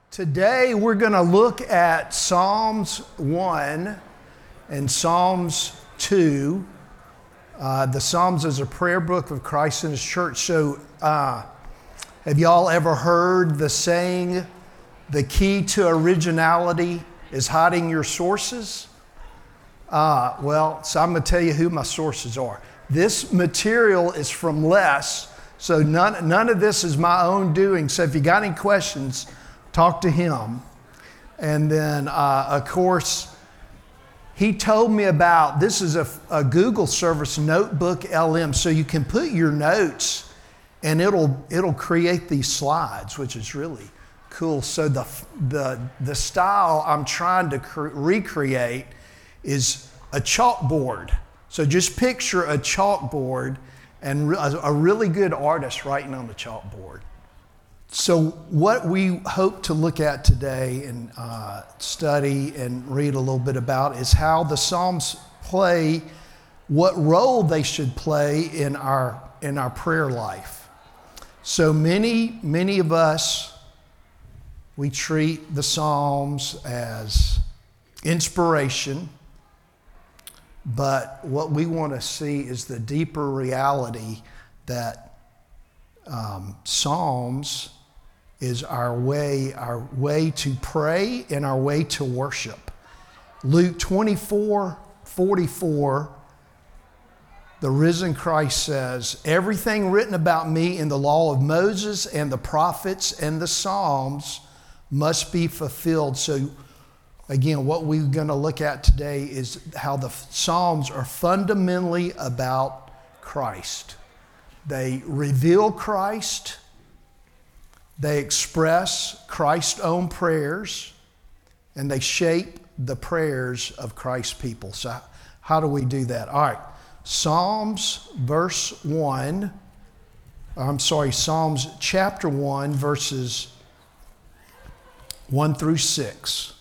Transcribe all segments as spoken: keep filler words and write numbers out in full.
Today we're going to look at Psalms one and Psalms two. Uh, the Psalms is a prayer book of Christ and His church. So uh, have y'all ever heard the saying, the key to originality is hiding your sources? Uh, well, so I'm going to tell you who my sources are. This material is from Les, so none, none of this is my own doing. So if you got any questions, talk to him. And then, uh, of course, he told me about, this is a, a Google service, Notebook L M, so you can put your notes and it'll it'll create these slides, which is really cool. So the the the style I'm trying to cre- recreate is a chalkboard. So just picture a chalkboard and re- a really good artist writing on the chalkboard. So what we hope to look at today and uh, study and read a little bit about is how the Psalms play, what role they should play in our in our prayer life. So many, many of us, we treat the Psalms as inspiration, but what we want to see is the deeper reality that um, Psalms is our way, our way to pray and our way to worship. Luke twenty-four forty-four, the risen Christ says, everything written about me in the law of Moses and the prophets and the Psalms must be fulfilled. So again, what we're going to look at today is how the Psalms are fundamentally about Christ. They reveal Christ. They express Christ's own prayers, and they shape the prayers of Christ's people. So how do we do that? All right, Psalms verse one, I'm sorry, Psalms chapter one, verses one through six.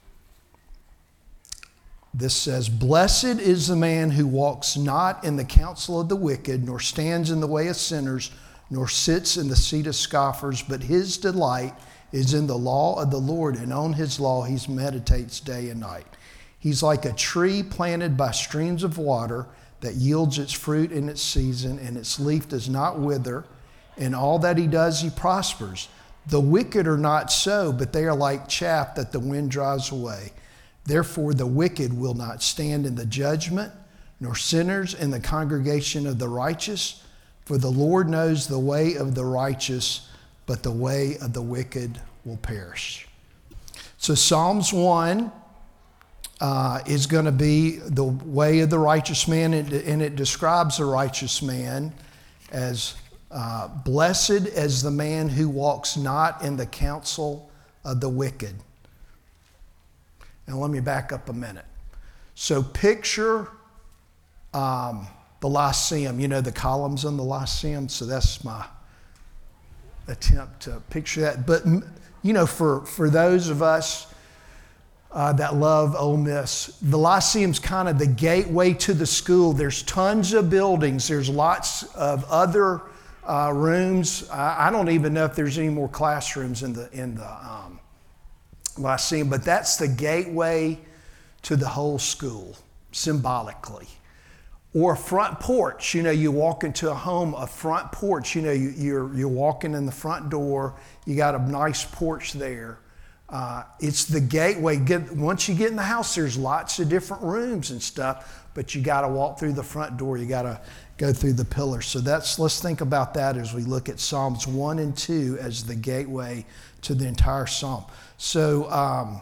This says, "Blessed is the man who walks not in the counsel of the wicked, nor stands in the way of sinners, nor sits in the seat of scoffers, but his delight is in the law of the Lord, and on his law he meditates day and night. He's like a tree planted by streams of water that yields its fruit in its season, and its leaf does not wither. In all that he does, he prospers. The wicked are not so, but they are like chaff that the wind drives away. Therefore the wicked will not stand in the judgment, nor sinners in the congregation of the righteous. For the Lord knows the way of the righteous, but the way of the wicked will perish." So Psalms one uh, is going to be the way of the righteous man, and, and it describes the righteous man as uh, blessed as the man who walks not in the counsel of the wicked. Now let me back up a minute. So picture um, the Lyceum, you know, the columns on the Lyceum. So that's my attempt to picture that. But, you know, for, for those of us uh, that love Ole Miss, the Lyceum's kind of the gateway to the school. There's tons of buildings. There's lots of other uh, rooms. I, I don't even know if there's any more classrooms in the, in the um, Lyceum, but that's the gateway to the whole school, symbolically. Or a front porch, you know, you walk into a home, a front porch, you know, you, you're, you're walking in the front door, you got a nice porch there. Uh, it's the gateway. Get, once you get in the house, there's lots of different rooms and stuff, but you got to walk through the front door, you got to go through the pillars. So that's, let's think about that as we look at Psalms one and two as the gateway to the entire Psalm. So um,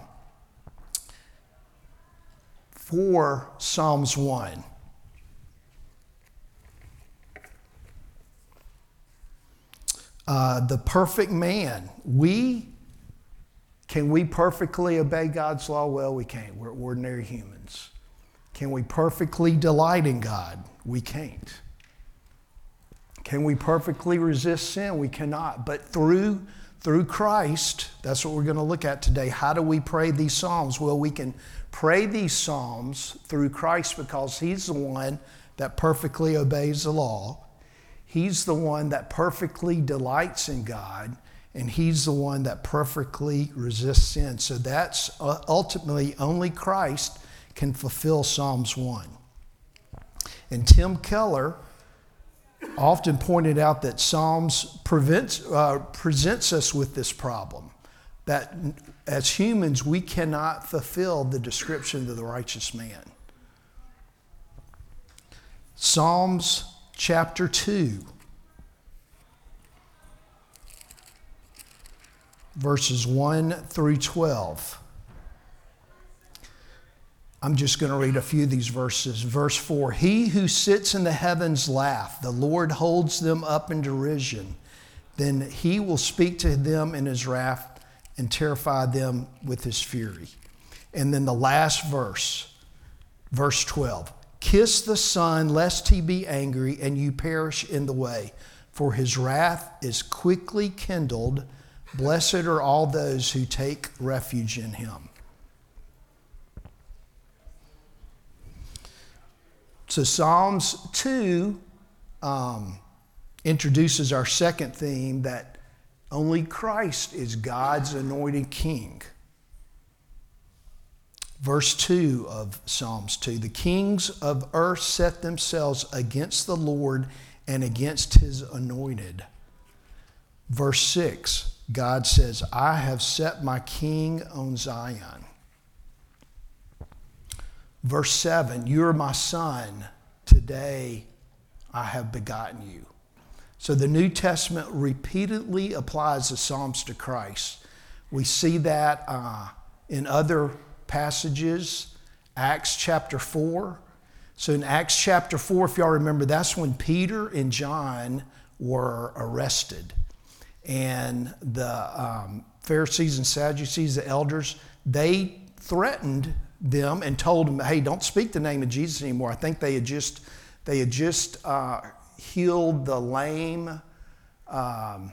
for Psalms one, Uh, the perfect man. We, can we perfectly obey God's law? Well, we can't. We're ordinary humans. Can we perfectly delight in God? We can't. Can we perfectly resist sin? We cannot. But through, through Christ, that's what we're going to look at today. How do we pray these Psalms? Well, we can pray these Psalms through Christ because He's the one that perfectly obeys the law. He's the one that perfectly delights in God, and he's the one that perfectly resists sin. So that's uh, ultimately only Christ can fulfill Psalms one. And Tim Keller often pointed out that Psalms prevents, uh, presents us with this problem, that as humans we cannot fulfill the description of the righteous man. Psalms chapter two, verses one through twelve. I'm just going to read a few of these verses. Verse four, he who sits in the heavens laugh, the Lord holds them up in derision. Then he will speak to them in his wrath and terrify them with his fury. And then the last verse, verse twelve, kiss the Son, lest he be angry and you perish in the way, for his wrath is quickly kindled. Blessed are all those who take refuge in him. So Psalms two um, introduces our second theme, that only Christ is God's anointed king. Verse two of Psalms two, the kings of earth set themselves against the Lord and against his anointed. Verse six, God says, I have set my king on Zion. Verse seven, you are my son, today I have begotten you. So the New Testament repeatedly applies the Psalms to Christ. We see that uh, in other passages, Acts chapter four. So in Acts chapter four, if y'all remember, that's when Peter and John were arrested. And the um, Pharisees and Sadducees, the elders, they threatened them and told them, hey, don't speak the name of Jesus anymore. I think they had just they had just uh, healed the lame. Um,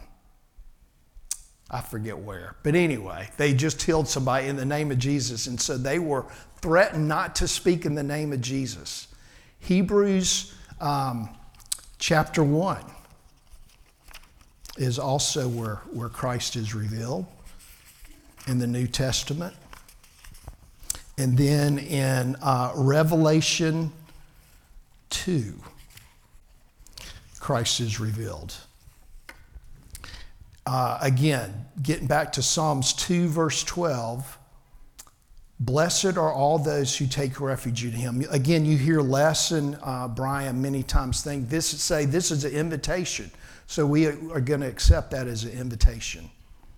I forget where. But anyway, they just healed somebody in the name of Jesus. And so they were threatened not to speak in the name of Jesus. Hebrews um, chapter one is also where, where Christ is revealed in the New Testament. And then in uh, Revelation two, Christ is revealed. Uh, again, getting back to Psalms two, verse twelve, blessed are all those who take refuge in him. Again, you hear Les and uh, Brian many times think this, say this is an invitation. So we are going to accept that as an invitation.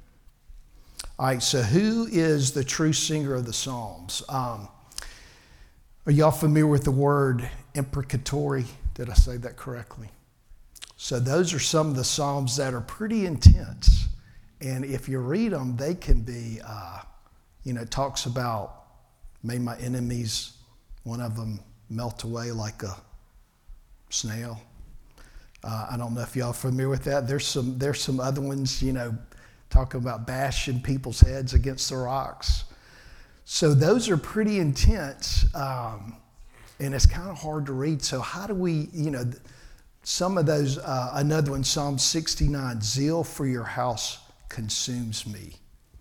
All right, so who is the true singer of the Psalms? Um, are y'all familiar with the word imprecatory? Did I say that correctly? So those are some of the Psalms that are pretty intense. And if you read them, they can be, uh, you know, it talks about, may my enemies, one of them melt away like a snail. Uh, I don't know if y'all are familiar with that. There's some, there's some other ones, you know, talking about bashing people's heads against the rocks. So those are pretty intense, um, and it's kind of hard to read. So how do we, you know, some of those, uh, another one, Psalm sixty-nine, zeal for your house consumes me.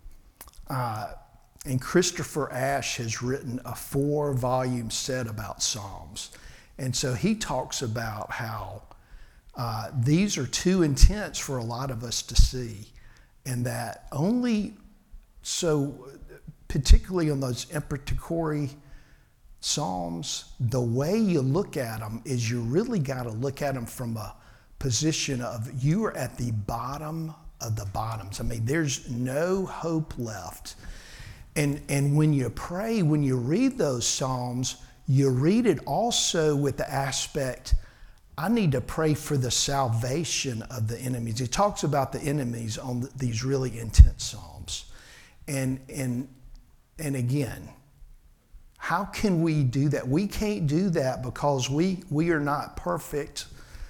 Uh, and Christopher Ash has written a four-volume set about Psalms. And so he talks about how uh, these are too intense for a lot of us to see. And that only, so particularly on those imprecatory Psalms, the way you look at them is you really got to look at them from a position of you are at the bottom of the bottoms. I mean, there's no hope left. And, and when you pray, when you read those Psalms, you read it also with the aspect, I need to pray for the salvation of the enemies. He talks about the enemies on these really intense Psalms. And, and, and again, how can we do that? We can't do that because we, we are not perfect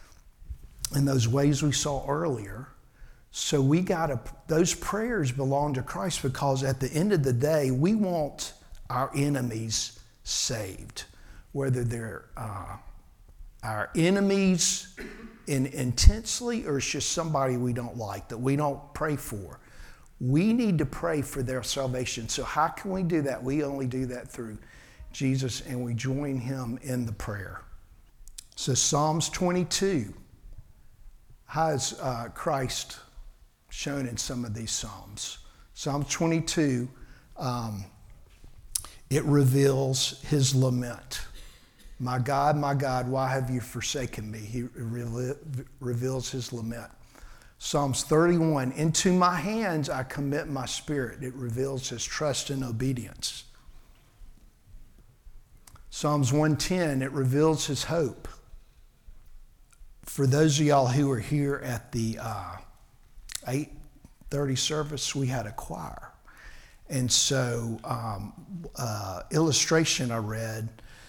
in those ways we saw earlier. So we got to, those prayers belong to Christ because at the end of the day, we want our enemies saved, whether they're uh, our enemies in intensely or it's just somebody we don't like that we don't pray for. We need to pray for their salvation. So how can we do that? We only do that through Jesus, and we join him in the prayer. So Psalms twenty-two, how is uh, Christ shown in some of these Psalms? Psalm twenty-two, um, it reveals his lament. My God, my God, why have you forsaken me? He re- reveals his lament. Psalms thirty-one, into my hands I commit my spirit. It reveals his trust and obedience. Psalms one ten, it reveals his hope. For those of y'all who were here at the uh, eight thirty service, we had a choir. And so um, uh, illustration I read,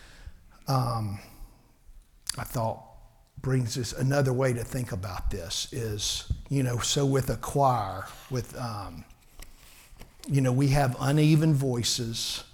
um, I thought brings us another way to think about this is, you know, so with a choir, with, um, you know, we have uneven voices.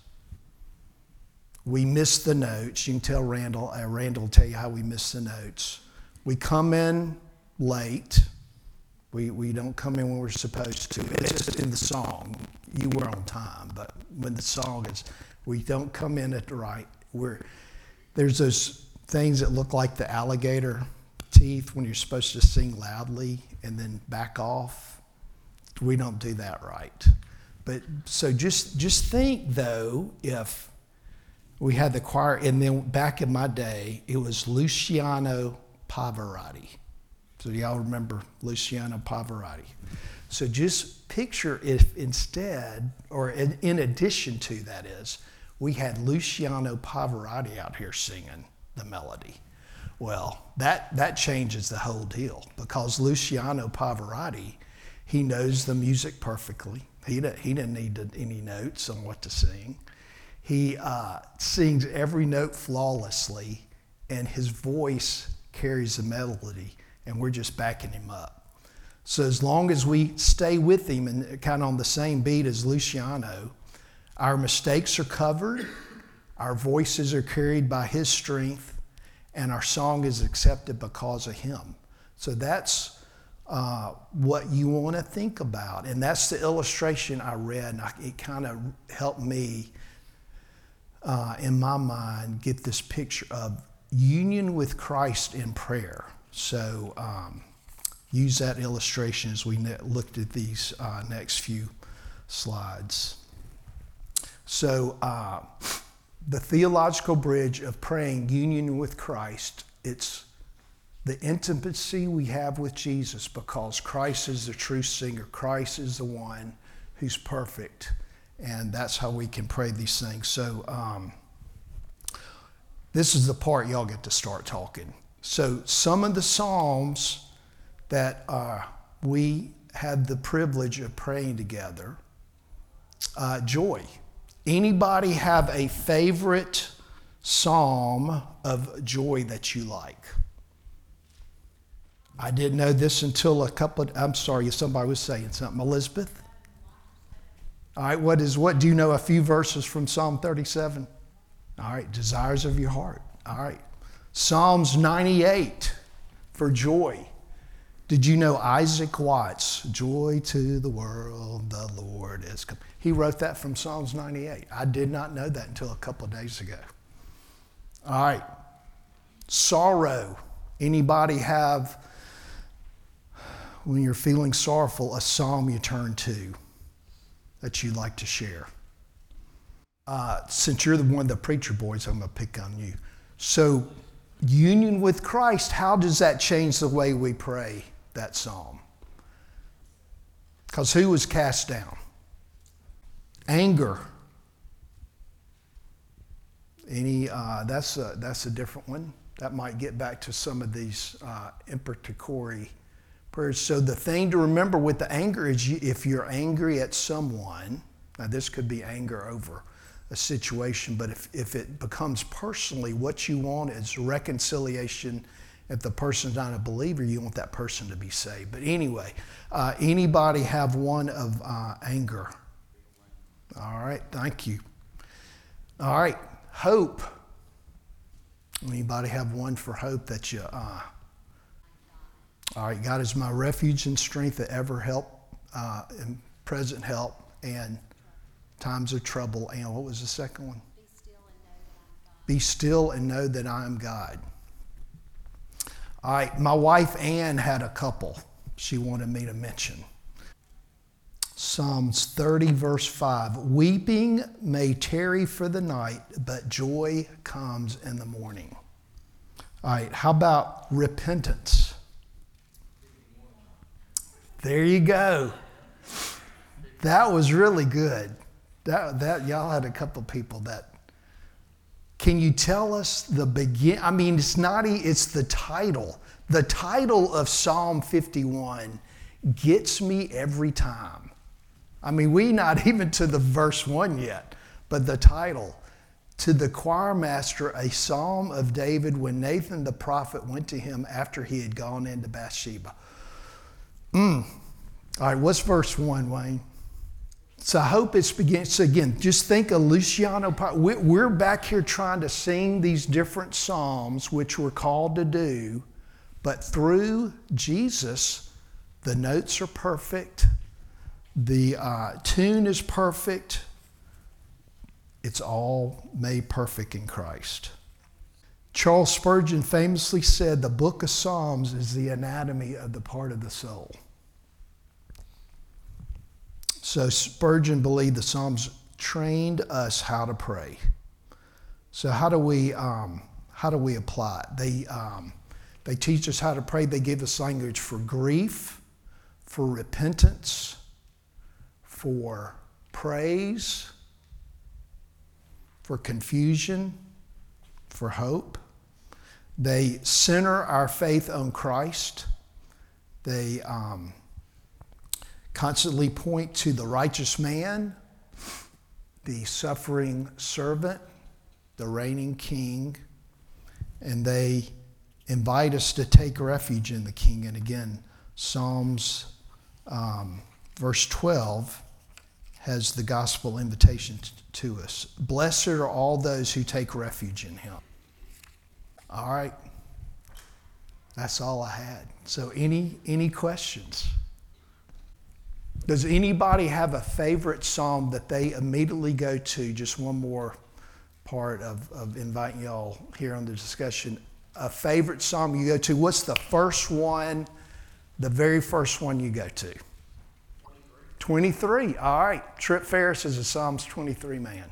We miss the notes. You can tell Randall, uh, Randall will tell you how we miss the notes. We come in late. We we don't come in when we're supposed to. It's just in the song. You were on time, but when the song is, we don't come in at the right. We're, there's those things that look like the alligator teeth when you're supposed to sing loudly and then back off. We don't do that right. But so just just think though, if we had the choir, and then back in my day, it was Luciano Pavarotti. So y'all remember Luciano Pavarotti. So just picture if instead, or in, in addition to that is, we had Luciano Pavarotti out here singing the melody. Well, that, that changes the whole deal, because Luciano Pavarotti, he knows the music perfectly. He, he didn't need to, any notes on what to sing. He uh, sings every note flawlessly, and his voice carries the melody, and we're just backing him up. So as long as we stay with him and kind of on the same beat as Luciano, our mistakes are covered, our voices are carried by his strength, and our song is accepted because of him. So that's uh, what you want to think about. And that's the illustration I read, and I, it kind of helped me, uh, in my mind, get this picture of union with Christ in prayer. So um, use that illustration as we ne- looked at these uh, next few slides. So uh, the theological bridge of praying union with Christ, it's the intimacy we have with Jesus, because Christ is the true singer. Christ is the one who's perfect, and that's how we can pray these things. So um, this is the part y'all get to start talking. So some of the Psalms that uh, we had the privilege of praying together, uh, joy. Anybody have a favorite psalm of joy that you like? I didn't know this until a couple of, I'm sorry, somebody was saying something. Elizabeth? All right, what is, what, do you know a few verses from Psalm thirty-seven? All right, desires of your heart. All right. Psalms ninety-eight for joy. Did you know Isaac Watts, joy to the world, the Lord is come. He wrote that from Psalms ninety-eight. I did not know that until a couple of days ago. All right. Sorrow. Anybody have, when you're feeling sorrowful, a psalm you turn to that you'd like to share? Uh, since you're the one of the preacher boys, I'm going to pick on you. So, union with Christ, how does that change the way we pray that psalm? Because who was cast down? Anger. Any? Uh, that's a, that's a different one. That might get back to some of these uh, imprecatory prayers. So the thing to remember with the anger is, you, if you're angry at someone, now this could be anger over a situation, but if, if it becomes personally, what you want is reconciliation. If the person's not a believer, you want that person to be saved. But anyway, uh, anybody have one of uh, anger? All right, thank you. All right, hope. Anybody have one for hope that you, uh, all right, God is my refuge and strength that ever help uh, in present help and times of trouble. And what was the second one? Be still and know that I am God. All right, my wife Ann had a couple she wanted me to mention. Psalms thirty, verse five. Weeping may tarry for the night, but joy comes in the morning. All right, how about repentance? There you go. That was really good. That, that y'all had a couple people that. Can you tell us the begin? I mean, it's not. It's the title. The title of Psalm fifty-one gets me every time. I mean, we not even to the verse one yet, but the title. To the choir master, a psalm of David when Nathan the prophet went to him after he had gone into Bathsheba. Mm. All right, what's verse one, Wayne? So I hope it's begins. So again, just think of Luciano. We're back here trying to sing these different psalms, which we're called to do, but through Jesus, the notes are perfect, the uh, tune is perfect. It's all made perfect in Christ. Charles Spurgeon famously said, the book of Psalms is the anatomy of the part of the soul. So Spurgeon believed the Psalms trained us how to pray. So how do we um, how do we apply it? They um, they teach us how to pray. They give us language for grief, for repentance, for praise, for confusion, for hope. They center our faith on Christ. They um, constantly point to the righteous man, the suffering servant, the reigning king, and they invite us to take refuge in the king. And again, Psalms um, verse twelve has the gospel invitation to us. Blessed are all those who take refuge in him. All right. That's all I had. So any any questions? Does anybody have a favorite psalm that they immediately go to? Just one more part of, of inviting y'all here on the discussion. A favorite psalm you go to. What's the first one, the very first one you go to? twenty-three. All right. Trip Ferris is a Psalms twenty-three man.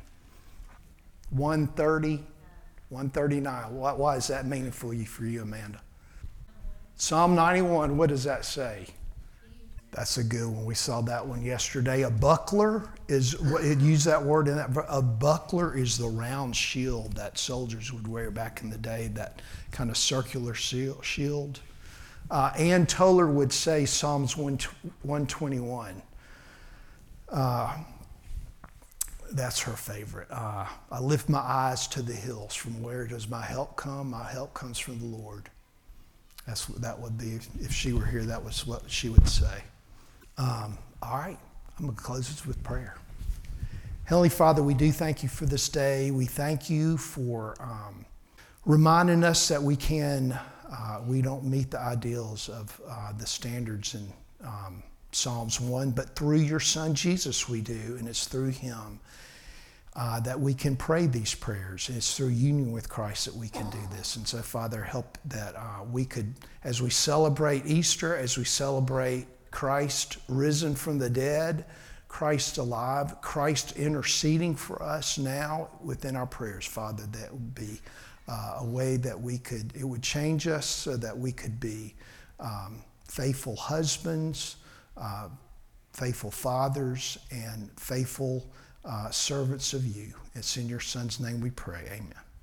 one thirty, one thirty-nine. Why, why is that meaningful for you, Amanda? Psalm ninety-one, what does that say? That's a good one. We saw that one yesterday. A buckler is, it used that word in that. A buckler is the round shield that soldiers would wear back in the day, that kind of circular shield. Uh, Ann Toller would say Psalms one twenty-one. Uh, that's her favorite. Uh, I lift my eyes to the hills. From where does my help come? My help comes from the Lord. That's what that would be. If she were here, that was what she would say. Um, all right, I'm going to close this with prayer. Heavenly Father, we do thank you for this day. We thank you for um, reminding us that we can, uh, we don't meet the ideals of uh, the standards in um, Psalms one, but through your Son Jesus we do, and it's through him uh, that we can pray these prayers. And it's through union with Christ that we can do this. And so, Father, help that uh, we could, as we celebrate Easter, as we celebrate Christ risen from the dead, Christ alive, Christ interceding for us now within our prayers, Father, that would be uh, a way that we could, it would change us so that we could be um, faithful husbands, uh, faithful fathers, and faithful uh, servants of you. It's in your Son's name we pray. Amen.